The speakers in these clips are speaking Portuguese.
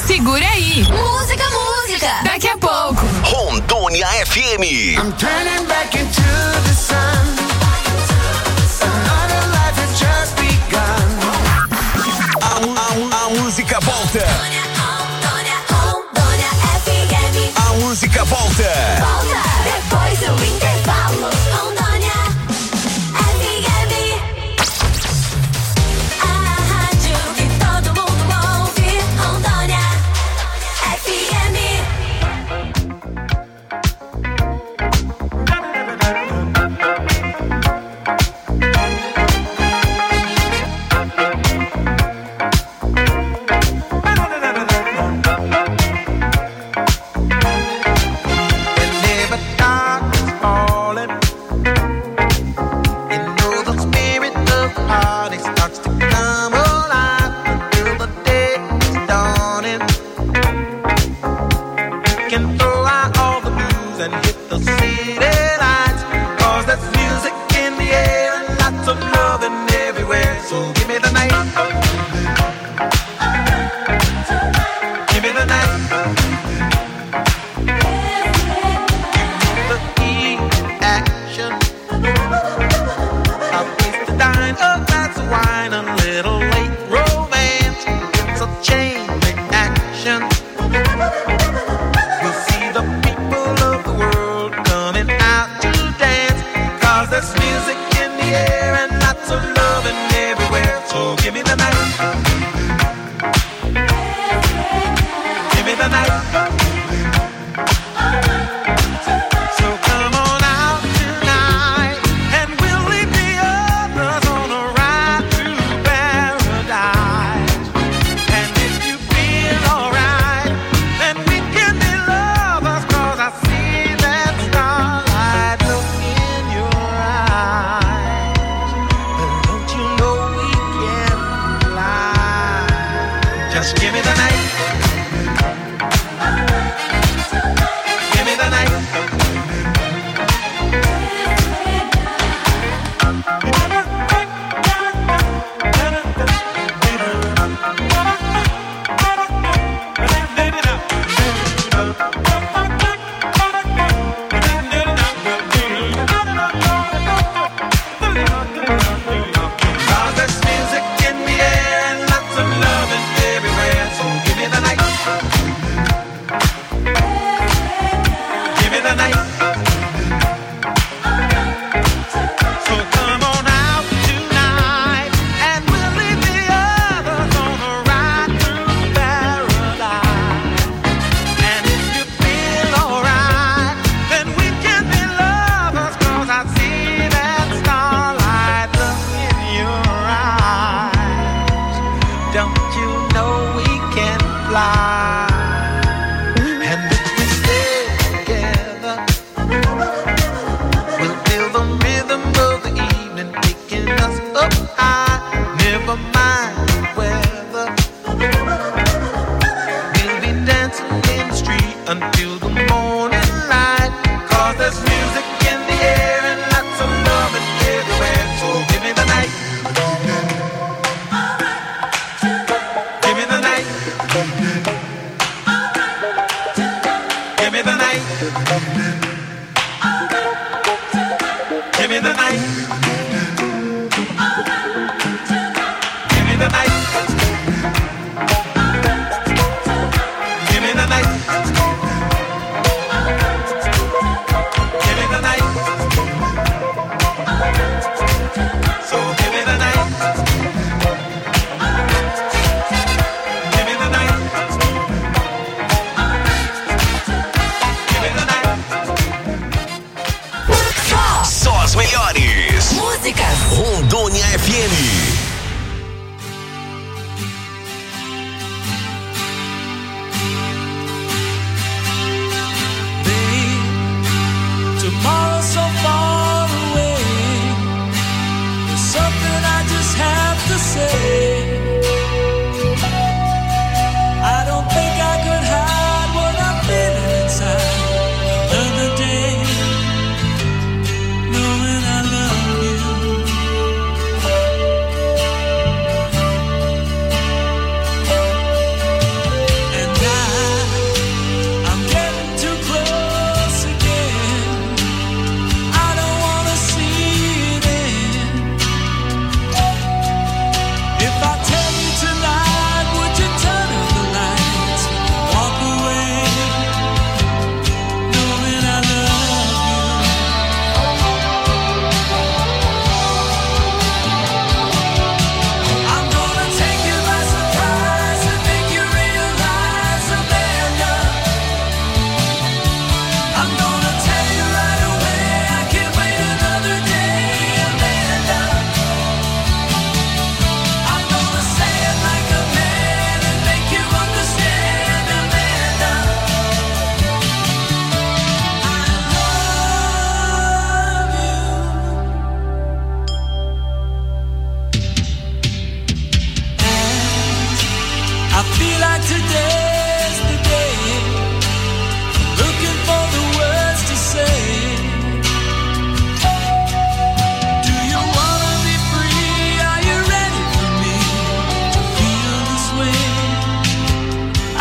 Segura aí. Música. Daqui a pouco. Rondônia FM. I'm turning back into the sun. Another life has just begun. A música volta. Rondônia FM. A música volta. Volta depois do intervalo. Rondônia FM. A rádio que todo mundo ouve. Rondônia FM.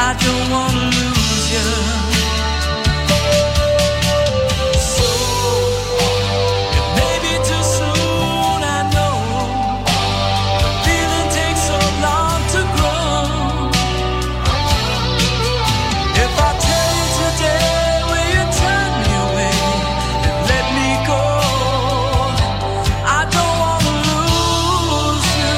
I don't wanna lose you. So it may be too soon, I know. The feeling takes so long to grow. If I tell you today, will you turn me away and let me go? I don't wanna lose you.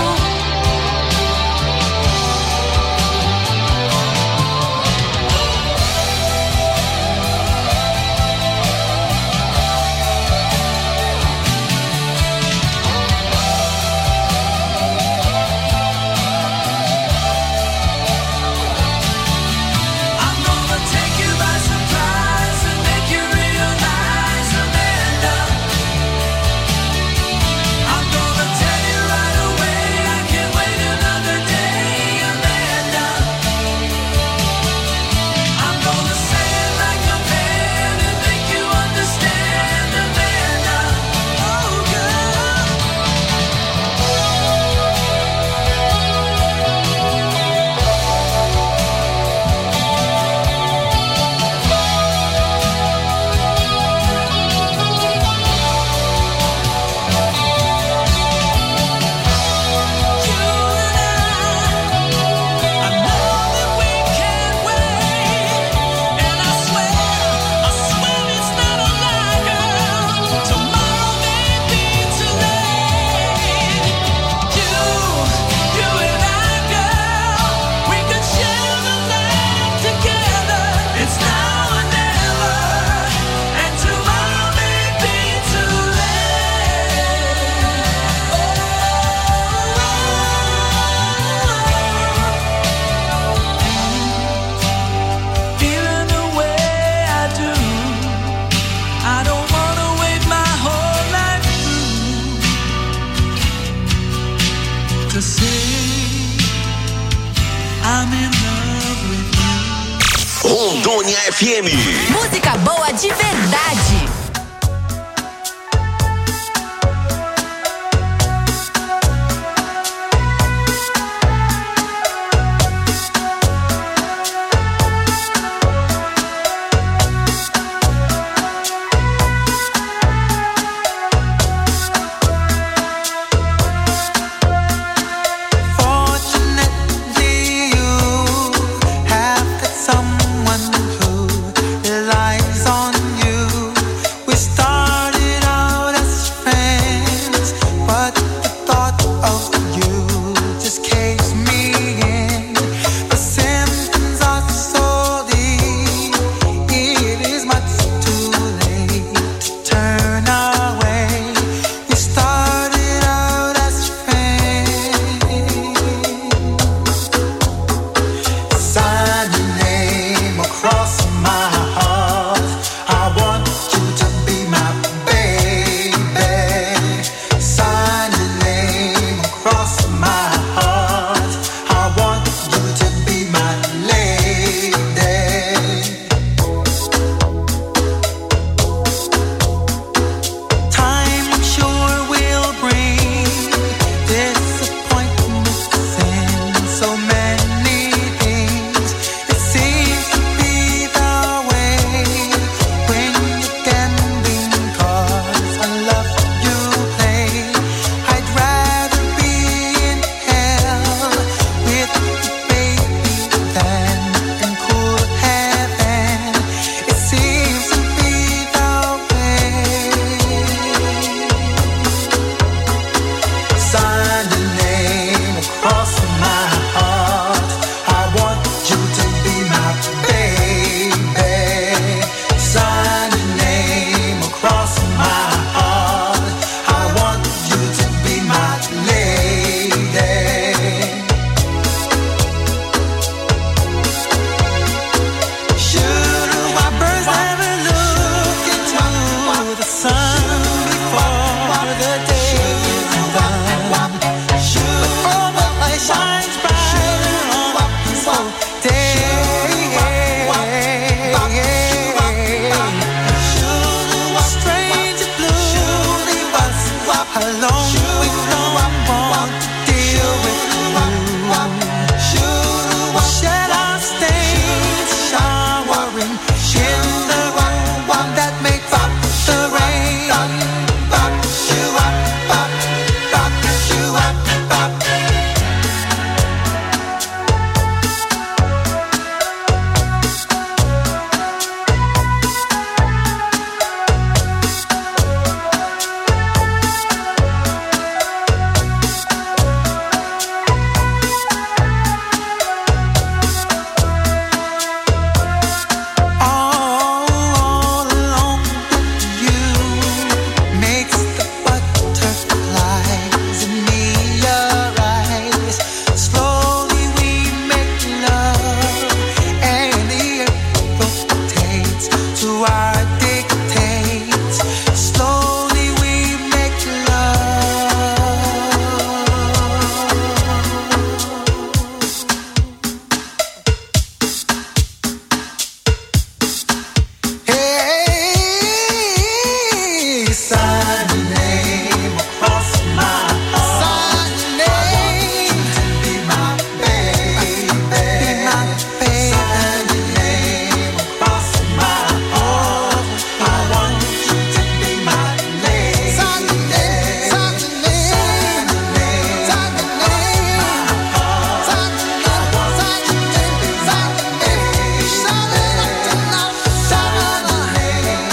I'm gonna take you by surprise and make you realize, Amanda. I'm gonna tell you right away, I can't wait another day, Amanda. I'm gonna say it like a man and make you understand, Amanda. Oh, girl. I know that we can't wait, and I swear it's not a lie, girl. Tomorrow may be too late. You and I, girl, we could share the night together. It's now or never, and tomorrow may be too late. Feeling the way I do, I don't wanna wait my whole life through to say I'm in love with you. Rondônia FM. Música boa de verdade. Fortunately, you have got someone who relies on you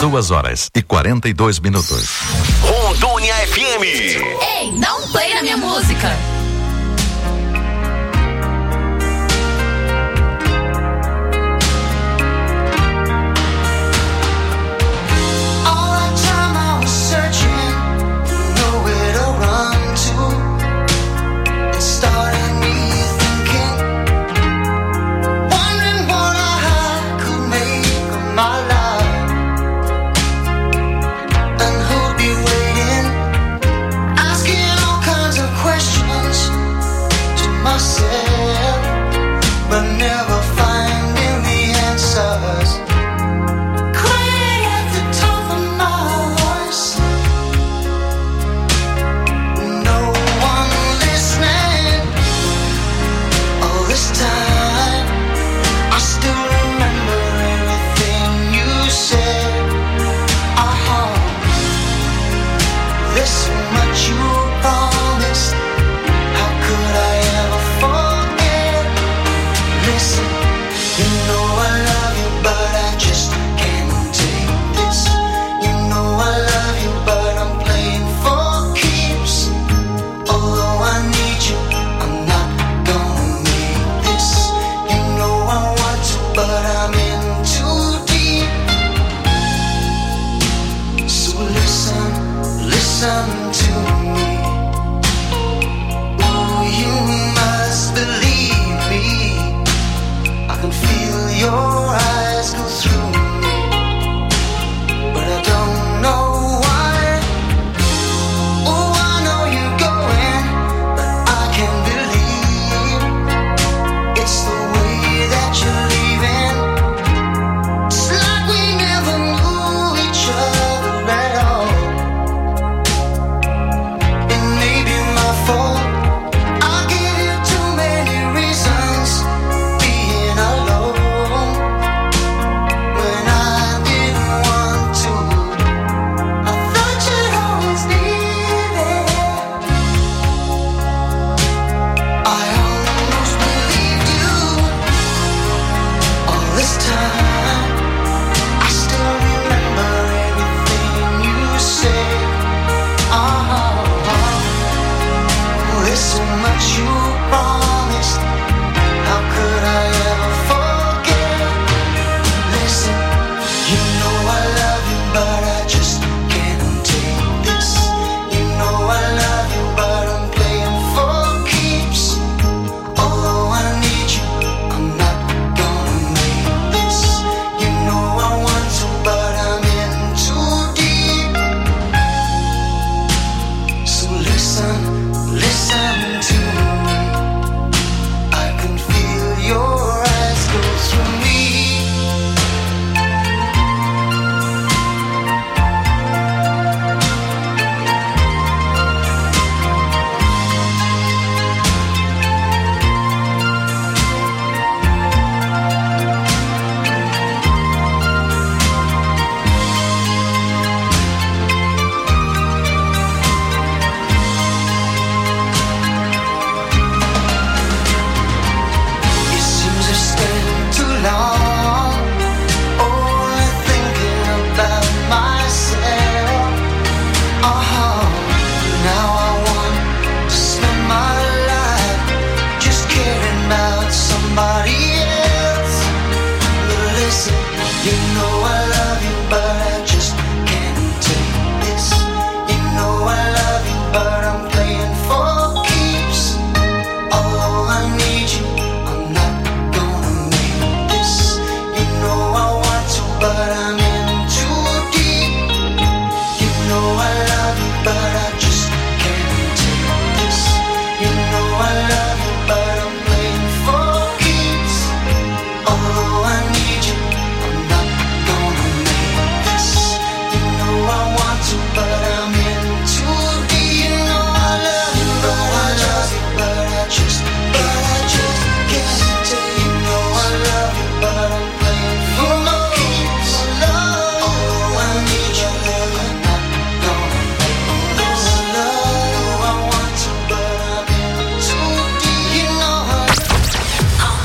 2h42. Rondônia FM. Ei, dá um play na minha música.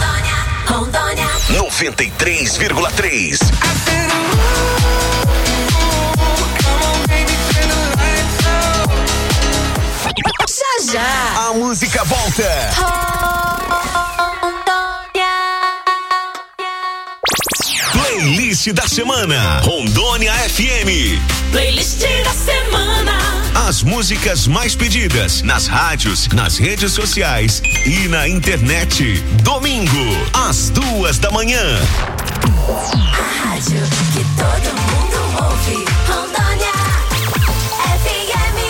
Rondônia 93,3. já. A música volta. Playlist da semana. Rondônia FM. Playlist da semana. As músicas mais pedidas nas rádios, nas redes sociais e na internet. Domingo, às 2:00. A rádio que todo mundo ouve. Rondônia FM.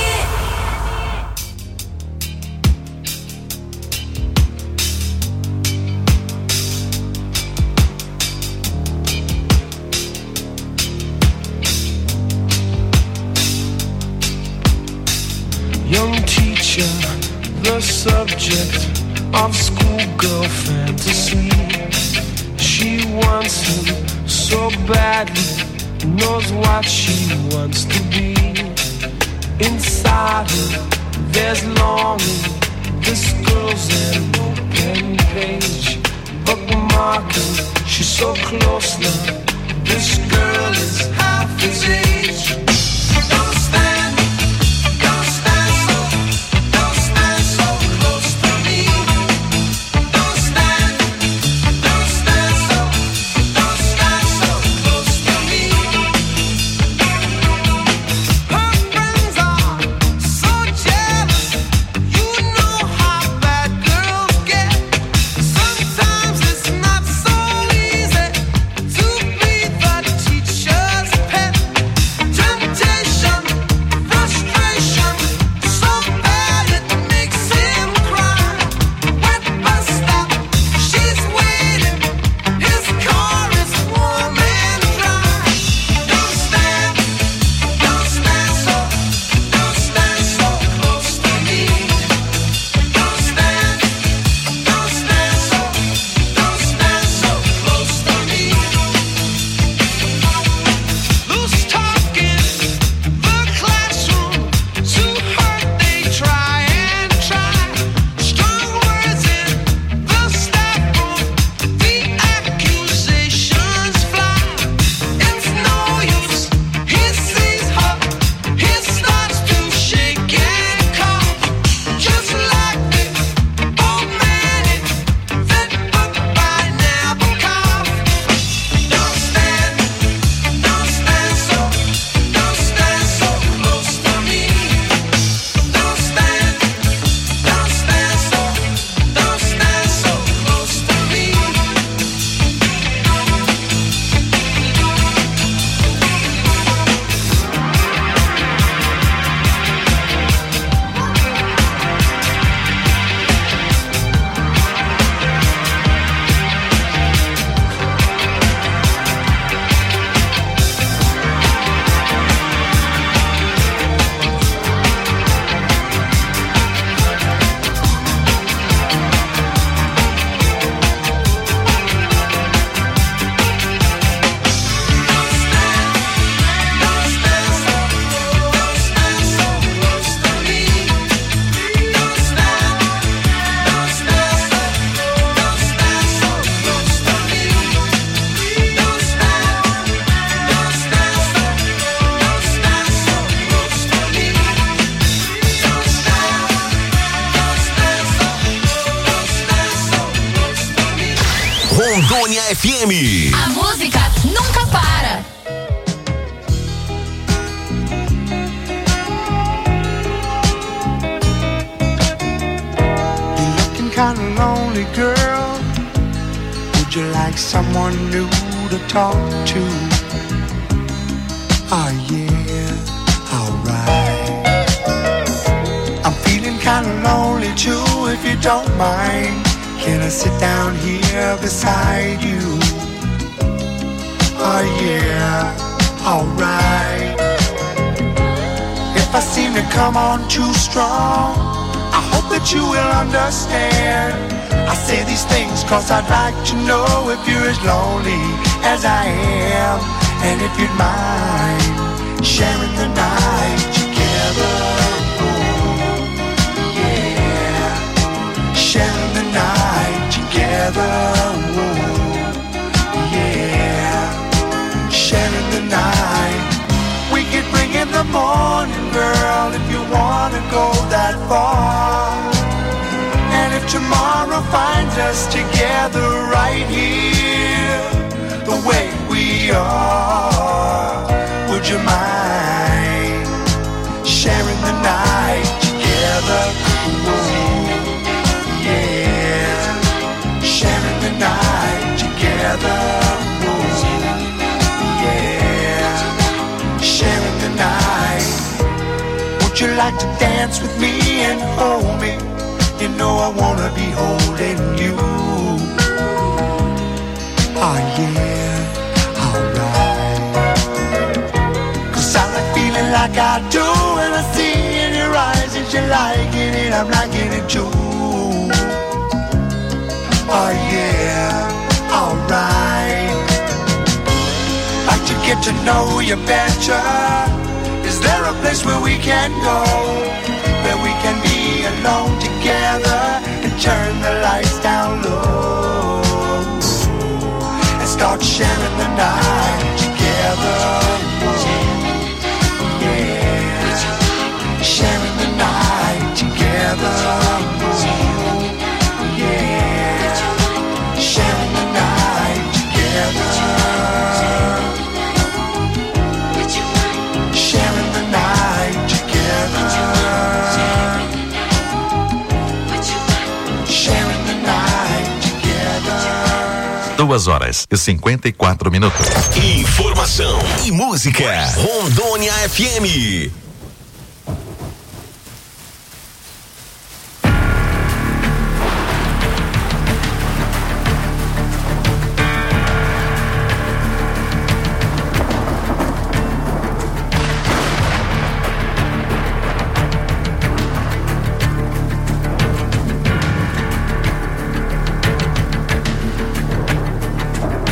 Young teacher, the subject of schoolgirl fantasy. She wants him so badly, knows what she wants to be. Inside her, there's longing. This girl's an open page, bookmarking. She's so close now. This girl is half his age. Don't stand so close to me. Don't stand so close to me. Her friends are so jealous. You know how bad girls get. Sometimes it's not so easy to be the teacher's pet. Temptation, frustration, so bad it makes him cry. Wet bus stop, she's waiting. His car is warm and dry. Don't stand so close to me. Don't stand so close to me. Loose talk in the classroom, too hurt they try and try. Strong words in the staff room, the accusations fly. It's no use, he sees her, he starts to shake and cough. Just like the old man in that book by Nabokov. Don't stand so close to me. Don't stand so close to me. Rondônia FM. A música nunca para. You're looking kinda lonely, girl. Would you like someone new to talk to? Oh yeah, alright. I'm feeling kinda lonely too, if you don't mind. Can I sit down here beside you? Oh yeah, alright. If I seem to come on too strong, I hope that you will understand. I say these things cause I'd like to know if you're as lonely as I am, and if you'd mind sharing the night together. Oh, yeah, sharing the night together. Oh, yeah, sharing the night. We could bring in the morning, girl, if you wanna go that far. And if tomorrow finds us together right here, the way we are, would you mind sharing the night together? Ooh, yeah, sharing the night together. Ooh, yeah, sharing the night. Would you like to dance with me and hold me? You know I wanna be holding you. Oh yeah, alright. 'Cause I like feeling like I do, and I see in your eyes that you're liking it, I'm liking it too. Oh yeah, alright. Like to get to know you better. Is there a place where we can go, where we can be alone together and turn the lights down low and start sharing the night together? Yeah, sharing the night together. Yeah, sharing the night together. Sharing the night together. Sharing the night together. 2h54. Informação e música. Rondônia FM.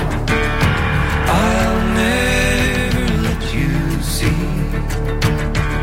I'll never let you see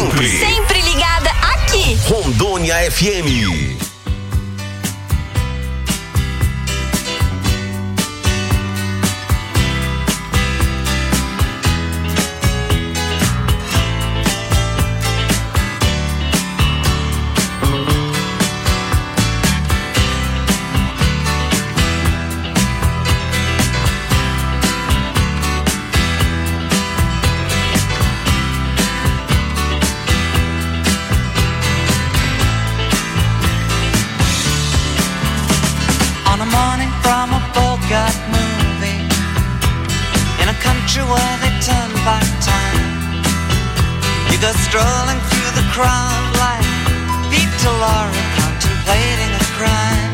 Sempre. Sempre ligada aqui. Rondônia FM. Strolling through the crowd like Peter Lorre contemplating a crime.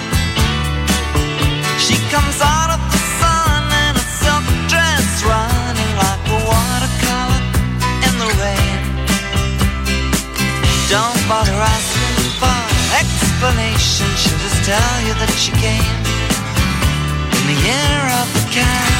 She comes out of the sun in a silk dress, running like a watercolor in the rain. Don't bother asking for explanation, she'll just tell you that she came in the year of the cat.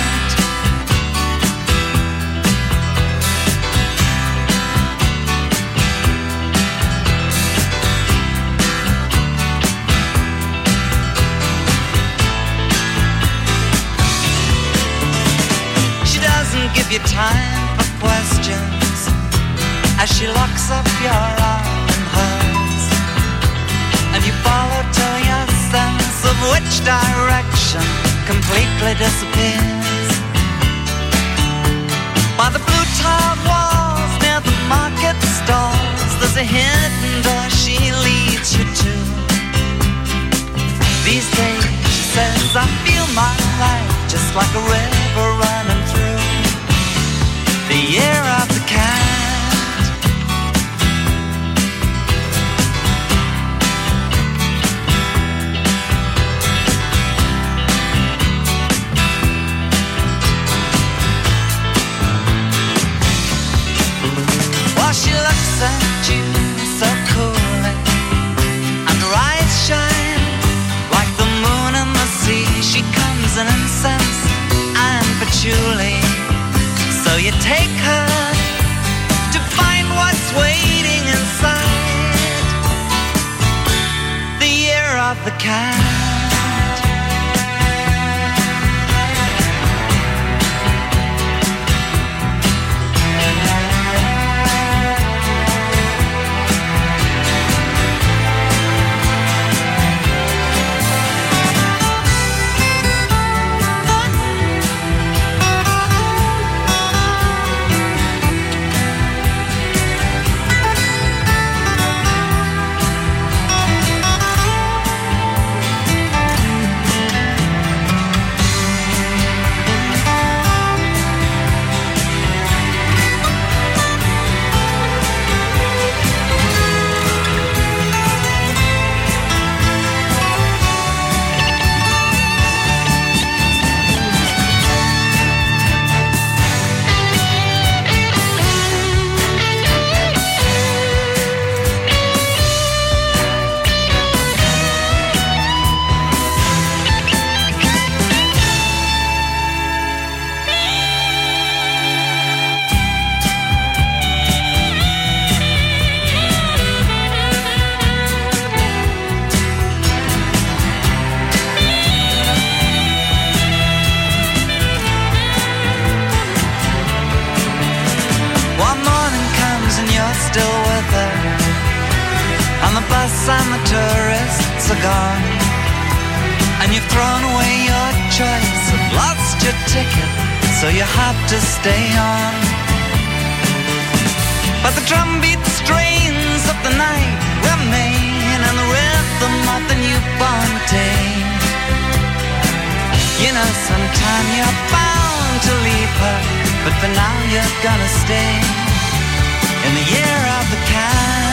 Give you time for questions as she locks up your arm in hers, and you follow till your sense of which direction completely disappears. By the blue tiled walls near the market stalls, there's a hidden door she leads you to. These days, she says, I feel my life just like a river running through the year of the cat. While she looks at you so coolly, and her eyes shine like the moon and the sea. She comes in incense and patchouli. So you take her to find what's waiting inside the year of the cat. And the tourists are gone, and you've thrown away your choice and lost your ticket, so you have to stay on. But the drumbeat strains of the night remain, and the rhythm of the newborn day. You know, sometime you're bound to leave her, but for now you're gonna stay in the year of the cat.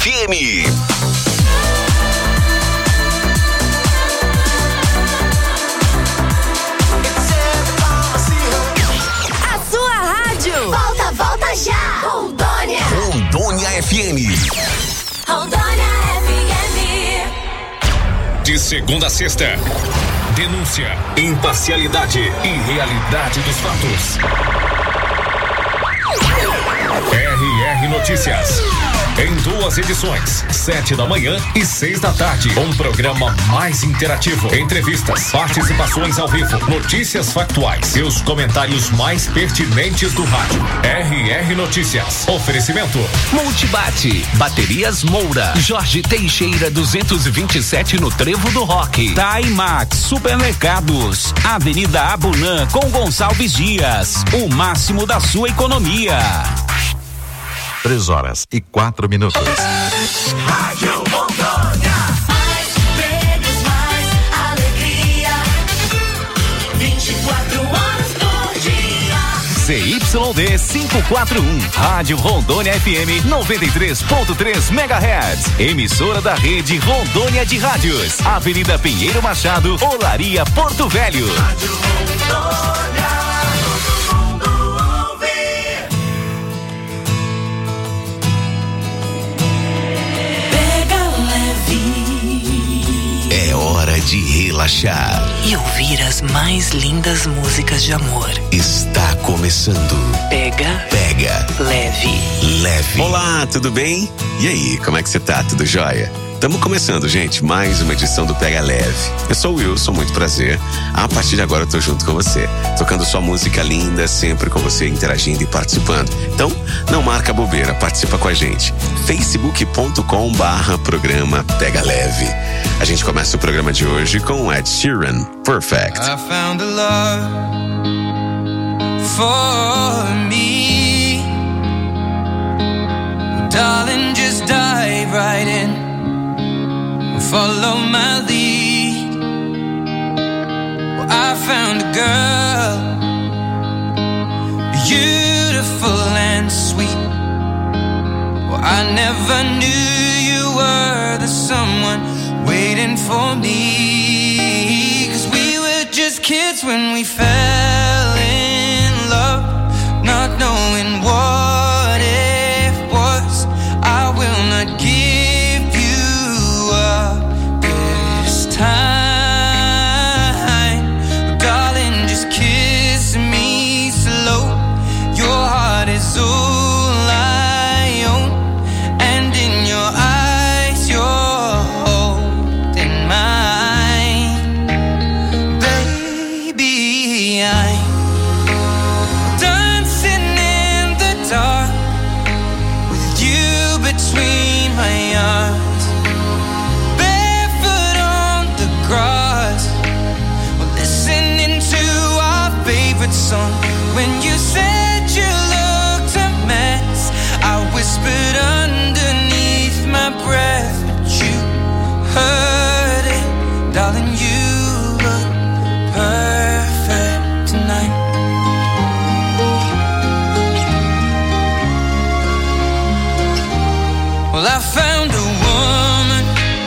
FM. A sua rádio. Volta já. Rondônia. Rondônia FM. Rondônia FM. De segunda a sexta. Denúncia, imparcialidade e realidade dos fatos. RR Notícias. Em 2 edições, 7 da manhã e 6 da tarde. Um programa mais interativo. Entrevistas, participações ao vivo, notícias factuais e os comentários mais pertinentes do rádio. RR Notícias. Oferecimento. Multibate. Baterias Moura. Jorge Teixeira 227 no Trevo do Rock. Taimax Supermercados. Avenida Abunã com Gonçalves Dias. O máximo da sua economia. 3h04. Rádio Rondônia. Mais prêmios, mais alegria. 24 horas por dia. CYD 541. Rádio Rondônia FM 93.3 MHz. Emissora da rede Rondônia de Rádios. Avenida Pinheiro Machado, Olaria, Porto Velho. Rádio Rondônia. É hora de relaxar. E ouvir as mais lindas músicas de amor. Está começando. Pega leve. Olá, tudo bem? E aí, como é que você tá? Tudo jóia? Estamos começando, gente, mais uma edição do Pega Leve. Eu sou o Wilson, muito prazer. A partir de agora eu tô junto com você, tocando só música linda, sempre com você interagindo e participando. Então, não marca bobeira, participa com a gente. facebook.com/programa Pega Leve. A gente começa o programa de hoje com Ed Sheeran, Perfect. I found a love for me. Darling, just dive right in. Follow my lead. Well, I found a girl, beautiful and sweet. Well, I never knew you were the someone waiting for me. 'Cause we were just kids when we fell in love, not knowing what it was. I will not give you up this time, but darling, just kiss me slow. Your heart is all I own, and in your eyes you're holding mine. Baby, I'm dancing in the dark with you between my arms, barefoot on the grass. We're listening to our favorite song. When you said you looked a mess, I whispered underneath my breath, but you heard it, darling. You look perfect tonight. Well, I found a woman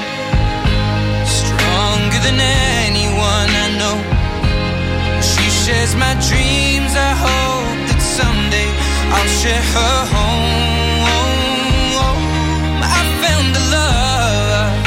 stronger than anyone I know. She shares my dreams. I hope that someday I'll share her home. I found a love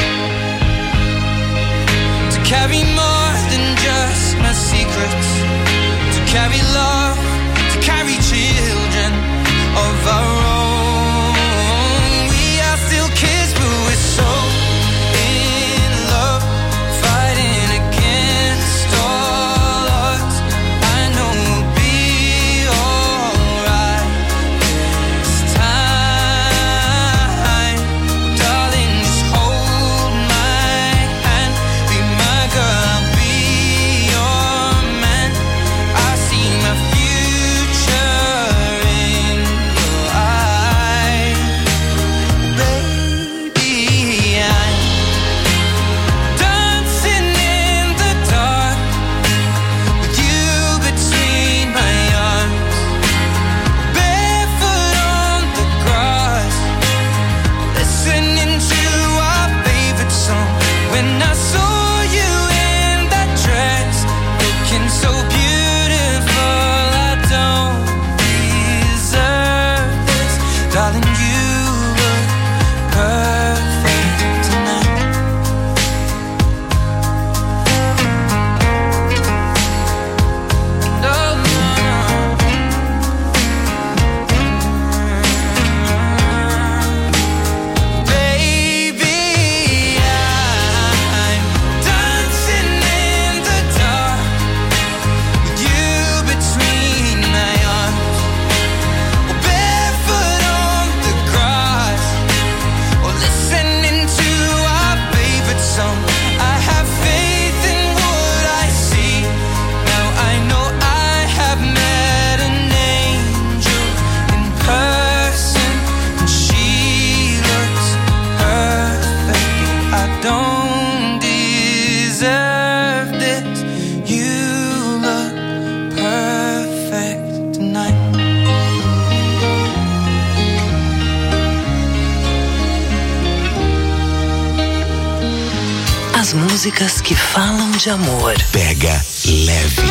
to carry more than just my secrets, to carry love, to carry children of our own. We are still kids, but we're so in love, fighting against all odds. I know we'll be alright this time. and you look perfect tonight. As músicas que falam de amor. Pega leve.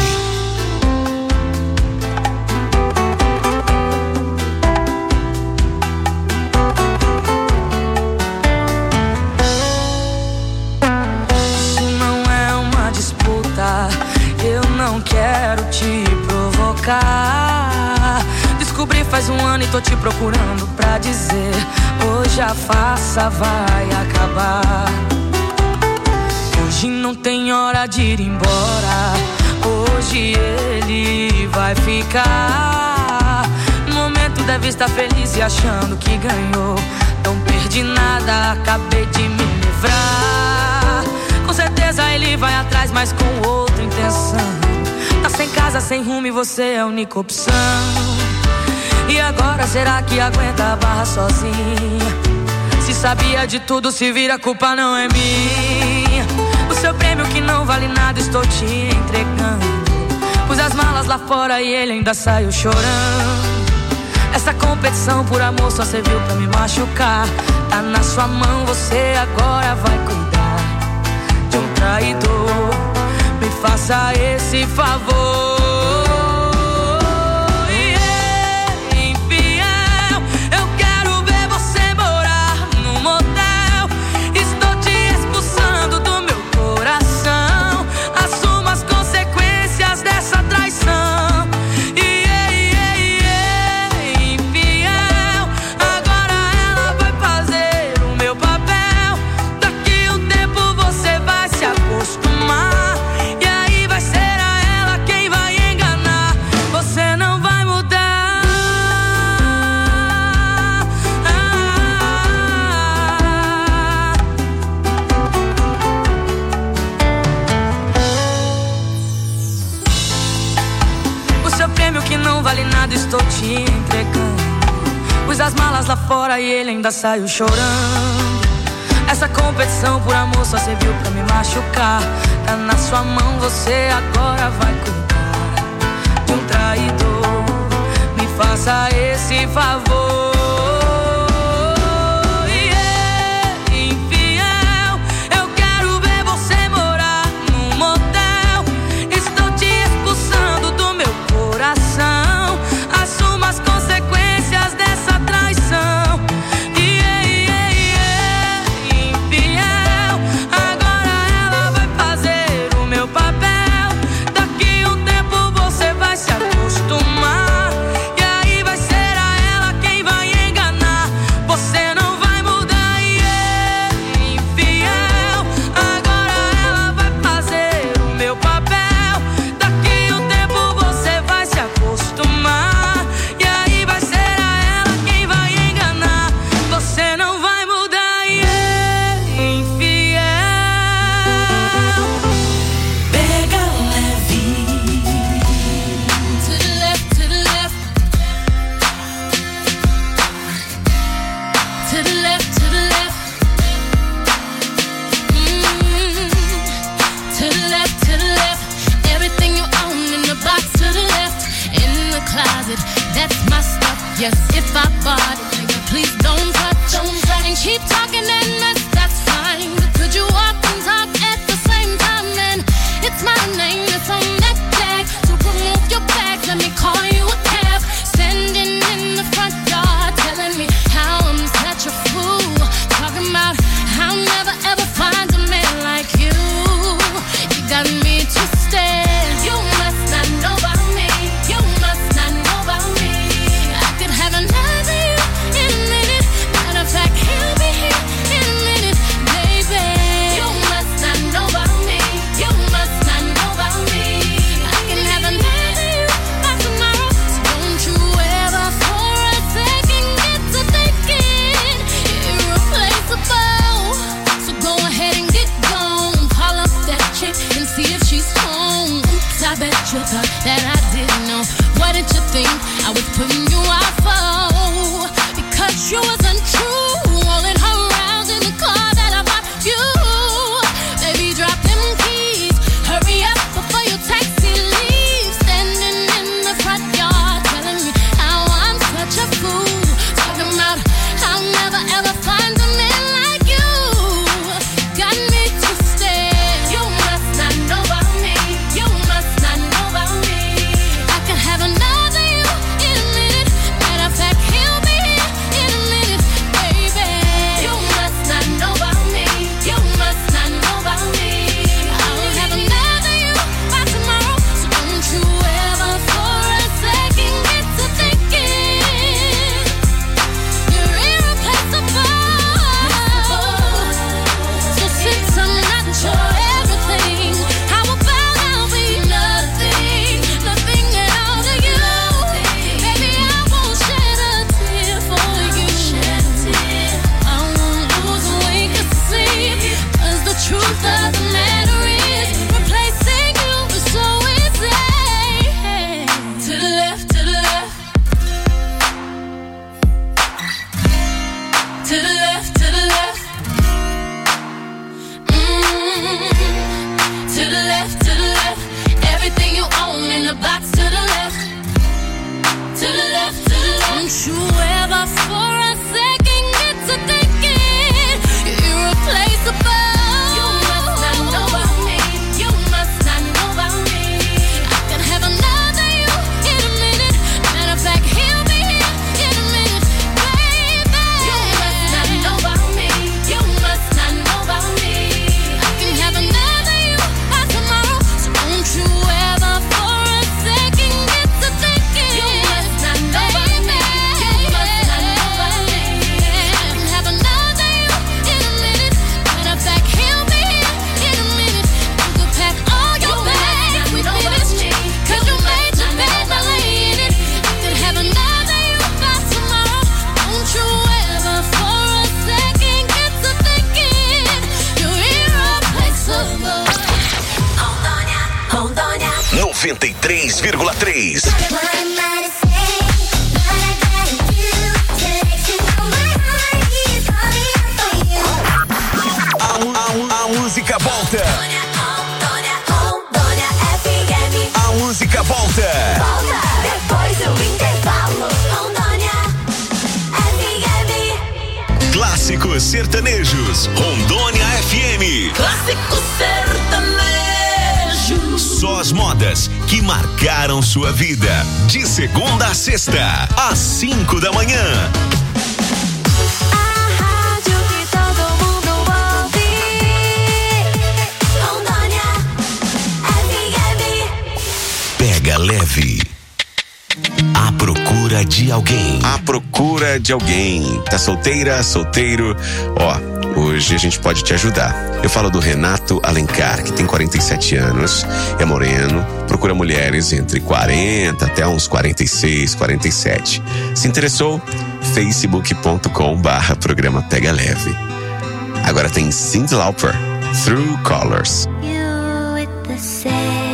Isso não é uma disputa, eu não quero te provocar. Descobri faz um ano e tô te procurando pra dizer: hoje a farsa vai acabar. Hoje não tem hora de ir embora, hoje ele vai ficar. No momento deve estar feliz e achando que ganhou. Não perdi nada, acabei de me livrar. Com certeza ele vai atrás, mas com outra intenção. Tá sem casa, sem rumo e você é a única opção. E agora será que aguenta a barra sozinha? Se sabia de tudo, se vira, a culpa não é minha. O seu prêmio que não vale nada estou te entregando. Pus as malas lá fora e ele ainda saiu chorando. Essa competição por amor só serviu pra me machucar. Tá na sua mão, você agora vai cuidar de um traidor. Me faça esse favor. Estou te entregando. Pus as malas lá fora e ele ainda saiu chorando. Essa competição por amor só serviu pra me machucar. Tá na sua mão, você agora vai cuidar de um traidor. Me faça esse favor. Yes, if I bought it, nigga, please don't touch. And keep talking that mess, that's fine. But could you walk and talk at the same time? Then it's my name that's on that tag. So remove your bags, let me call you a cab. Standing in the front yard, telling me how she wasn't true. Rolling her around in the car that I bought you. Baby, drop them keys. Hurry up before your taxi leaves. Standing in the front yard, telling me how I'm such a fool. Talking about I'll never ever find a man like you. Got me twisted. You must not know about me. You must not know about me. I can have another you in a minute. Matter of fact, he'll be here in a minute, baby. You must not know about me. You must not know about me. I'll have another you by tomorrow. So don't you ever for a second get to thinking you're irreplaceable. So since I'm not your everything, how about I'll be nothing, nothing at all to you? Baby, I won't shed a tear for you. I won't lose a wink of sleep, 'cause the truth of the matter is replacing you is so easy. To the left, to the left. To the left, to the left. To the left, to the left. Everything you own in the box to the left. To the left, to the left. Don't you ever for a second get to thinking you're irreplaceable. You must not know about me. You must not know about me. I can have another you in a minute. Matter of fact, he'll be here in a minute, baby. You must not know about me. You must not know about me. I can have another you by tomorrow. So don't you ever for a second get to thinking you must not know about me. You must not know about me. I can have another you in a minute. Matter of fact, he'll be here in a minute. You could pack all your bags, we finished. 'Cause you made your bed by laying it. I could have another you by tomorrow. Don't you ever for a second get to thinking you're irreplaceable. Rondônia. 93,3. A música volta. Rondônia FM. A música volta. Volta depois do intervalo. Rondônia FM. Clássicos sertanejos. Rondônia FM. Clássico sertanejo. Só as modas que marcaram sua vida. De segunda a sexta, às 5 da manhã. A rádio que todo mundo ouve. Rondônia FM. Pega leve. À procura de alguém. À procura de alguém. Tá solteira, solteiro? Ó, hoje a gente pode te ajudar. Eu falo do Renato Alencar, que tem 47 anos, é moreno, procura mulheres entre 40 até uns 46, 47. Se interessou? facebook.com/programa Pega Leve. Agora tem Cyndi Lauper, Through Colors. You with the sad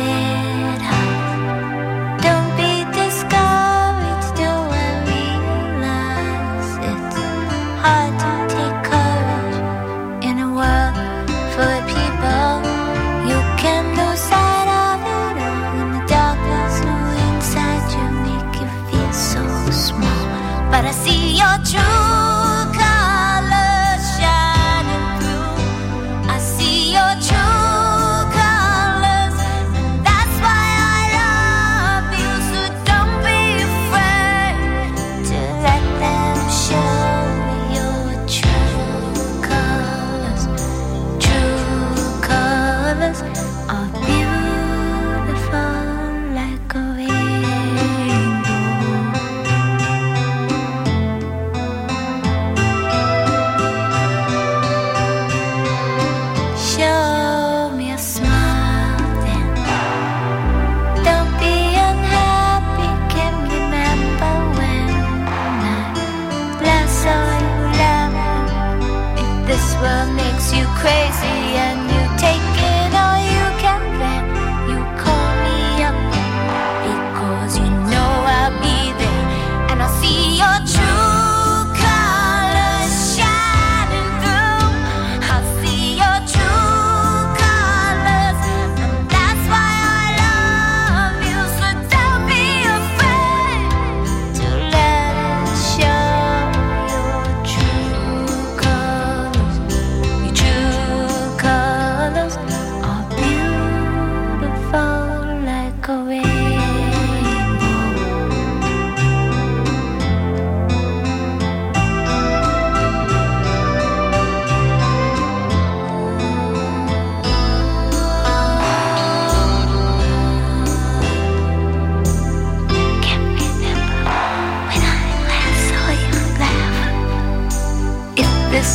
heart. Don't be discouraged, do I realize it's hard to take courage in a world full of people. You can lose sight of it all in the darkness inside you make you feel so small. But I see your true colors shining through. I see your true colors, and that's why I love you. So don't be afraid to let them show your true colors. True colors are beautiful like a rainbow. Show me a smile then. Don't be unhappy, can remember when I last saw you laughing. If this world makes you crazy and you take it all you can, then you call me up, because you know I'll be there and I'll see your true colors.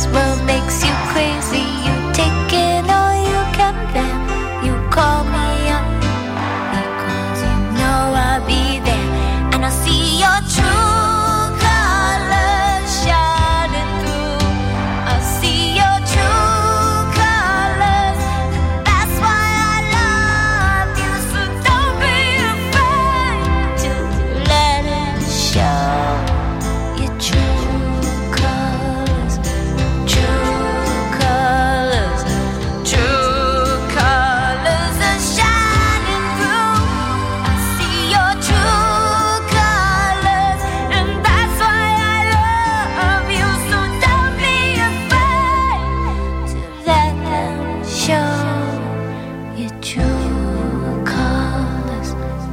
This world makes you crazy. You take it all you can bear. You call me up because you know I'll be there, and I'll see your true colors shining through. I'll see your true colors. That's why I love you. So don't be afraid to let it show. Your true colors, true colors, true colors are shining through. I see your true colors, and that's why I love you. So don't be afraid to let them show. Your true colors,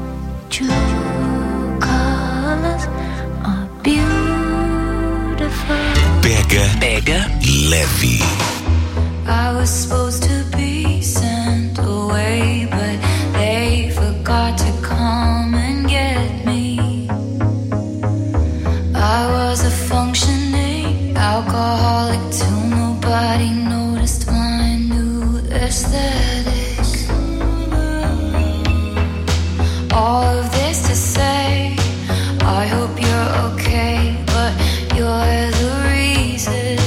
true colors are beautiful. Pega Leve. I was supposed to be sent away, but they forgot to come and get me. I was a functioning alcoholic till nobody noticed my new aesthetic. All of this to say, I hope you're okay, but you're the reason.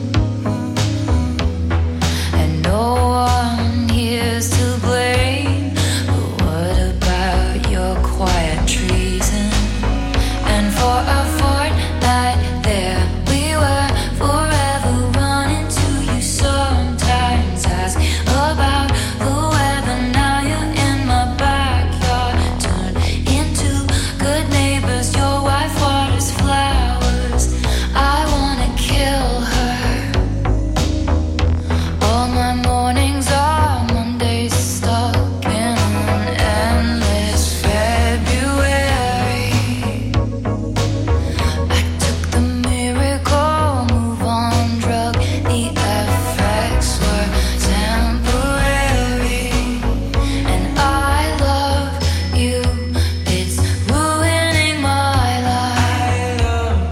And no one here's to blame. But what about your quiet treason? And for a fortnight there we were, forever running to you. Sometimes ask about the weather. Now you're in my backyard, turned into good neighbors. Your wife waters flowers. I wanna kill her. All my mornings are Mondays, stuck in an endless February. I took the miracle move on drug. The effects were temporary, and I love you. It's ruining my life.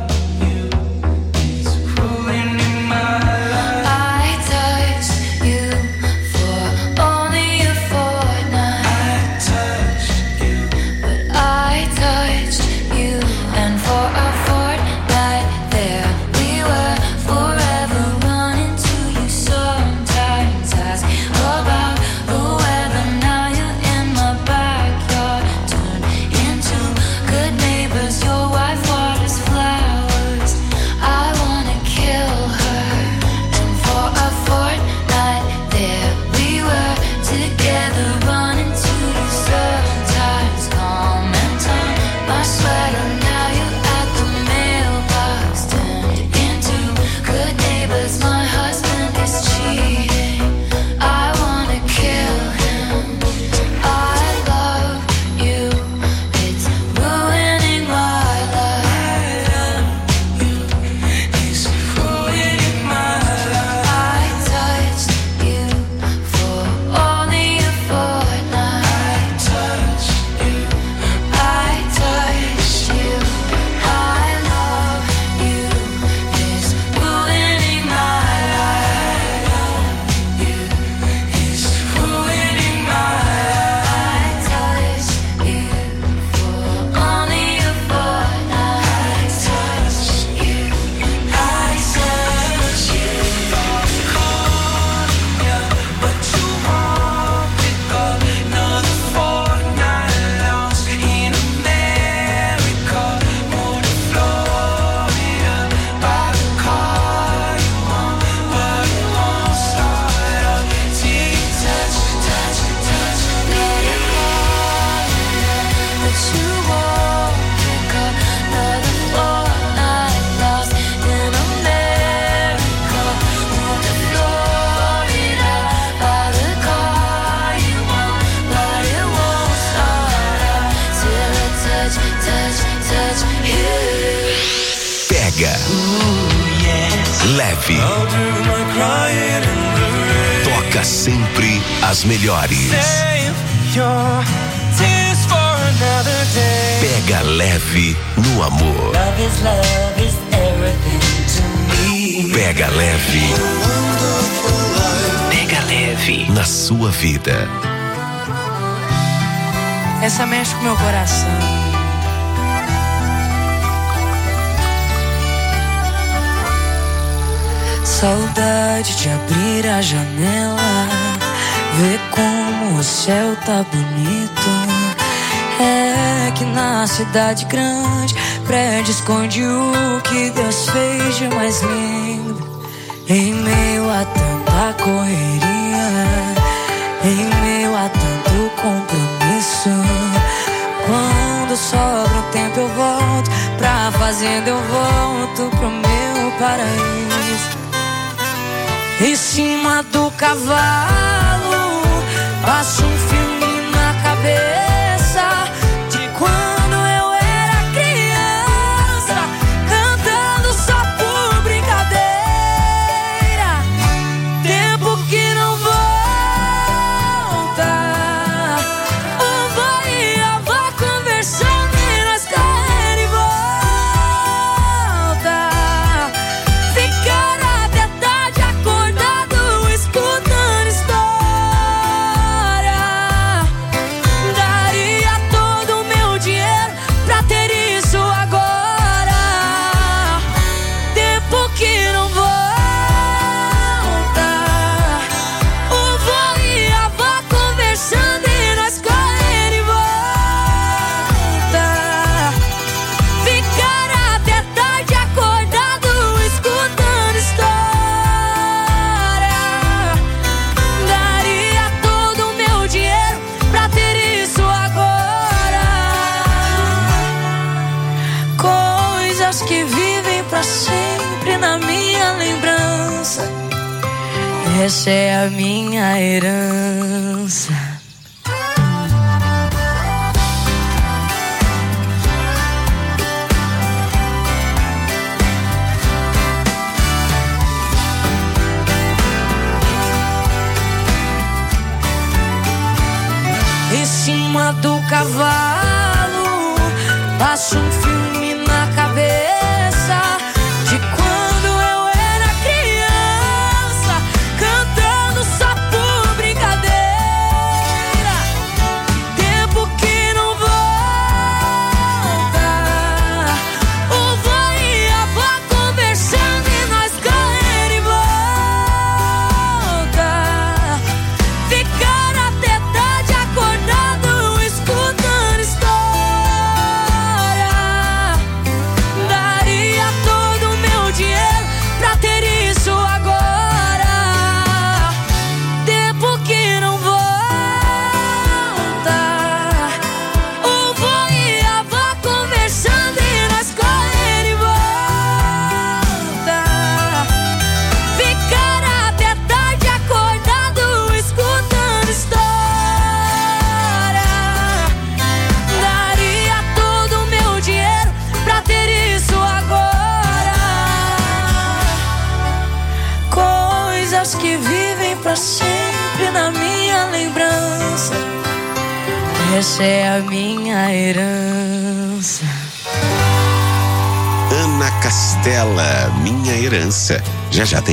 I touched you for only a fortnight. But I touched you, and for a fortnight there we were, forever running to you. Sometimes ask about the weather. Now you're in my backyard, turned into good neighbors. Your wife waters flowers. I wanna kill her. And for a fortnight there we were, together running to you. Sometimes calm and turn my sweater. Now you're at the mailbox, turned into good neighbors. My husband is cheating. I wanna kill him. I love you. It's ruining my life. It's ruining my life. I touched you for only a fortnight. I touched you. I love you. It's ruining my life. It's ruining my life. I touched you for only a fortnight. I touched you. I touched you. But you won't pick up another fortnight lost in America. Or to Florida, by the car you want, but it won't start up till you touch, touch, touch. Let it fall, but you won't pick up another fortnight lost in America. Move to Florida, buy the car you want, but it won't start up till I touch, touch, touch you. Pega Leve. I'll do my crying in the rain. Toca sempre as melhores. Save your tears for another day. Pega leve no amor. Love is everything to me. Pega Leve. Pega Leve na sua vida. Essa mexe com meu coração. Saudade de abrir a janela, ver como o céu tá bonito. É que na cidade grande, prédio esconde o que Deus fez de mais lindo. Em meio a tanta correria, em meio a tanto compromisso, quando sobra um tempo eu volto pra fazenda, eu volto pro meu paraíso. Em cima do cavalo, passo um filme na cabeça de quando eu era criança, cantando só por brincadeira. Tempo que não volta, o vô e a avó conversando e nós correndo e volta. Ficar até tarde acordado escutando história. Daria todo o meu dinheiro pra ter isso agora. Tempo que não volta, o vô e a avó conversando e nós correndo e volta. Ficar até tarde acordado escutando história. Daria todo o meu dinheiro pra ter isso agora. Coisas que vivem pra sempre na minha lembrança. Essa é a minha herança. Em cima do cavalo, passo um filme na cabeça de quando eu era criança, cantando só por brincadeira. Tempo que não volta, o vô e a avó conversando e nós correndo e volta. Ficar até tarde acordado escutando história. Daria todo o meu dinheiro pra ter isso agora. Tempo que não volta, o vô e a avó conversando e nós correndo e volta. Ficar até tarde acordado escutando história. Daria todo o meu dinheiro pra ter isso agora. Coisas que vivem pra sempre na minha lembrança. Essa é a minha herança. Ana Castela, Minha Herança. Já já tem